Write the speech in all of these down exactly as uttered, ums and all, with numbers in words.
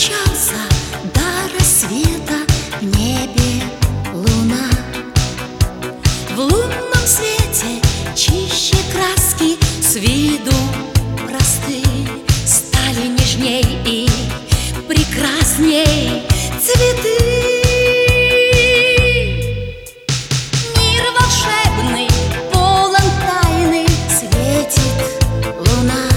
Промчался до рассвета в небе луна. В лунном свете чище краски, с виду просты, стали нежней и прекрасней цветы. Мир волшебный, полон тайны, светит луна.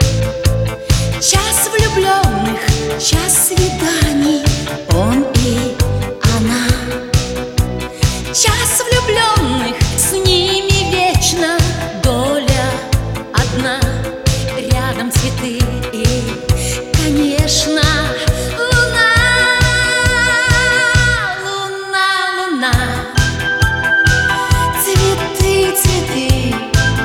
Час влюбленных, час свиданий, он и она. Час влюбленных, с ними вечно доля одна. Рядом цветы и, конечно, луна. Луна, луна. Цветы, цветы.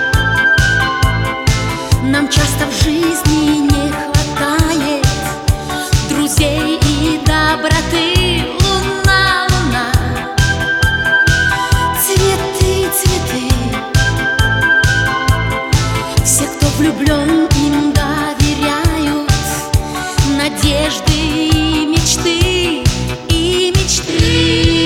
Нам часто в жизни не хватает друзей и доброты. Луна, луна. Цветы, цветы. Все, кто влюблен, им доверяют надежды и мечты, и мечты.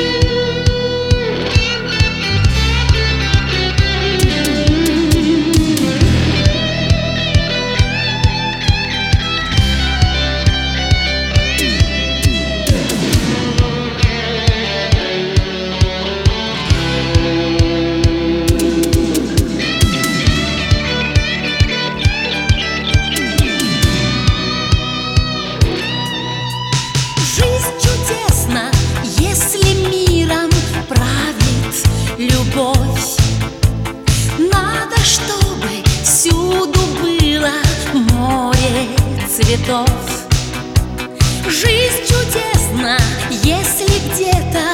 Если миром правит любовь, надо, чтобы всюду было море цветов. Жизнь чудесна, если где-то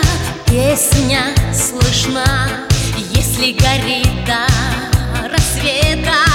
песня слышна, если горит до рассвета